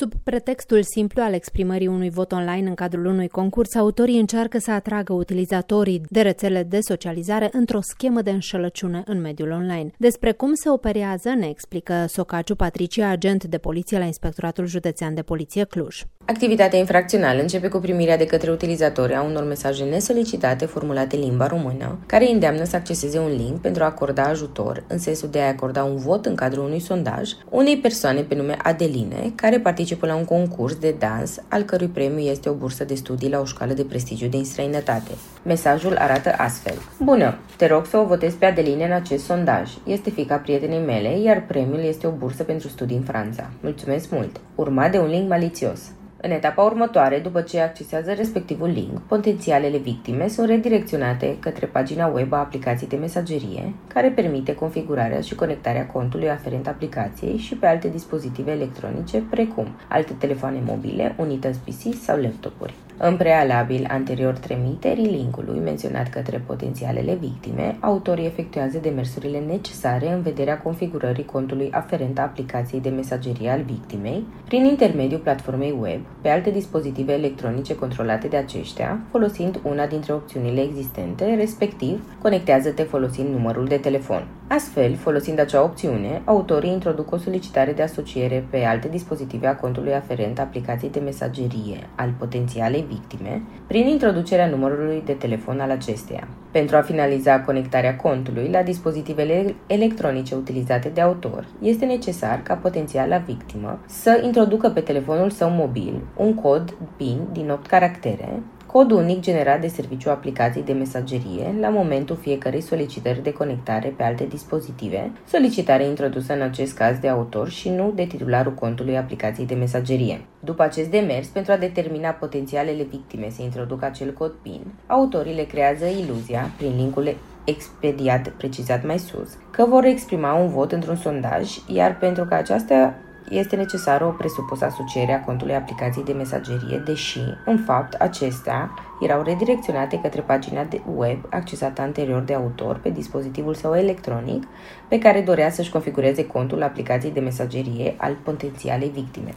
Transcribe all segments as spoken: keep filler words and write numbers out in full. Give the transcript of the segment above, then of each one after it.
Sub pretextul simplu al exprimării unui vot online în cadrul unui concurs, autorii încearcă să atragă utilizatorii de rețele de socializare într-o schemă de înșelăciune în mediul online. Despre cum se operează ne explică Socaciu Patricia, agent de poliție la Inspectoratul Județean de Poliție Cluj. Activitatea infracțională începe cu primirea de către utilizatori a unor mesaje nesolicitate formulate în limba română, care îi îndeamnă să acceseze un link pentru a acorda ajutor, în sensul de a acorda un vot în cadrul unui sondaj, unei persoane pe nume Adeline, care participă la un concurs de dans, al cărui premiu este o bursă de studii la o școală de prestigiu din străinătate. Mesajul arată astfel: Bună! Te rog să o votezi pe Adeline în acest sondaj. Este fiica prietenei mele, iar premiul este o bursă pentru studii în Franța. Mulțumesc mult! Urmat de un link malițios. În etapa următoare, după ce accesează respectivul link, potențialele victime sunt redirecționate către pagina web a aplicației de mesagerie, care permite configurarea și conectarea contului aferent aplicației și pe alte dispozitive electronice, precum alte telefoane mobile, unități P C sau laptopuri. În prealabil anterior trimiterii linkului menționat către potențialele victime, autorii efectuează demersurile necesare în vederea configurării contului aferent a aplicației de mesagerie al victimei, prin intermediul platformei web, pe alte dispozitive electronice controlate de aceștia, folosind una dintre opțiunile existente, respectiv conectează-te folosind numărul de telefon. Astfel, folosind acea opțiune, autorii introduc o solicitare de asociere pe alte dispozitive a contului aferent aplicației de mesagerie al potențialei victime, prin introducerea numărului de telefon al acesteia. Pentru a finaliza conectarea contului la dispozitivele electronice utilizate de autor, este necesar ca potențiala victimă să introducă pe telefonul său mobil un cod PIN din opt caractere, cod unic generat de serviciul aplicației de mesagerie la momentul fiecărei solicitări de conectare pe alte dispozitive, solicitare introdusă în acest caz de autor și nu de titularul contului aplicației de mesagerie. După acest demers, pentru a determina potențialele victime să introducă acel cod PIN, autorii le creează iluzia, prin linkul expediat precizat mai sus, că vor exprima un vot într-un sondaj, iar pentru că aceasta este necesară o presupusă asociere a contului aplicației de mesagerie, deși, în fapt, acestea erau redirecționate către pagina de web accesată anterior de autor pe dispozitivul său electronic, pe care dorea să-și configureze contul aplicației de mesagerie al potențialei victime.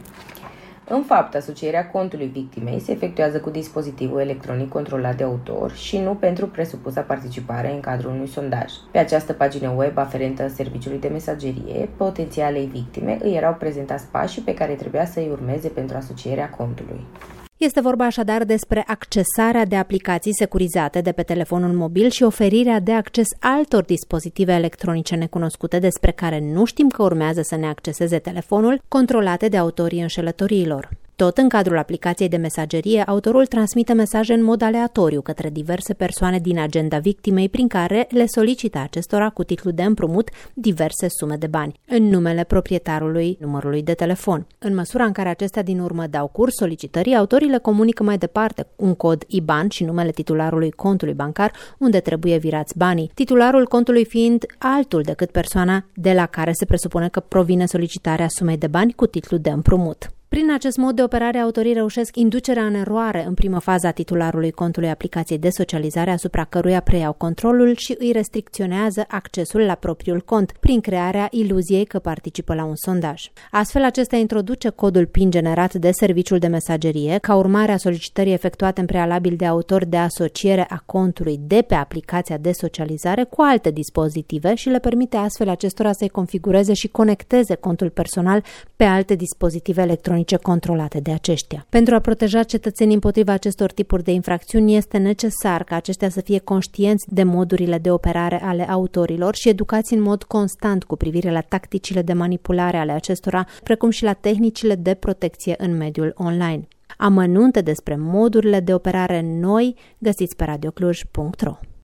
În fapt, asocierea contului victimei se efectuează cu dispozitivul electronic controlat de autor și nu pentru presupusa participare în cadrul unui sondaj. Pe această pagină web aferentă serviciului de mesagerie, potențialei victime îi erau prezentați pașii pe care trebuia să îi urmeze pentru asocierea contului. Este vorba așadar despre accesarea de aplicații securizate de pe telefonul mobil și oferirea de acces altor dispozitive electronice necunoscute despre care nu știm că urmează să ne acceseze telefonul, controlate de autorii înșelătoriilor. Tot în cadrul aplicației de mesagerie, autorul transmite mesaje în mod aleatoriu către diverse persoane din agenda victimei, prin care le solicită acestora cu titlu de împrumut diverse sume de bani, în numele proprietarului numărului de telefon. În măsura în care acestea din urmă dau curs solicitării, autorii le comunică mai departe un cod I B A N și numele titularului contului bancar unde trebuie virați banii, titularul contului fiind altul decât persoana de la care se presupune că provine solicitarea sumei de bani cu titlu de împrumut. Prin acest mod de operare, autorii reușesc inducerea în eroare în primă fază a titularului contului aplicației de socializare asupra căruia preiau controlul și îi restricționează accesul la propriul cont, prin crearea iluziei că participă la un sondaj. Astfel, acesta introduce codul PIN generat de serviciul de mesagerie, ca urmare a solicitării efectuate în prealabil de autor de asociere a contului de pe aplicația de socializare cu alte dispozitive și le permite astfel acestora să-i configureze și conecteze contul personal pe alte dispozitive electronice controlate de aceștia. Pentru a proteja cetățenii împotriva acestor tipuri de infracțiuni, este necesar ca aceștia să fie conștienți de modurile de operare ale autorilor și educați în mod constant cu privire la tacticile de manipulare ale acestora, precum și la tehnicile de protecție în mediul online. Amănunte despre modurile de operare noi găsiți pe radio cluj punct ro.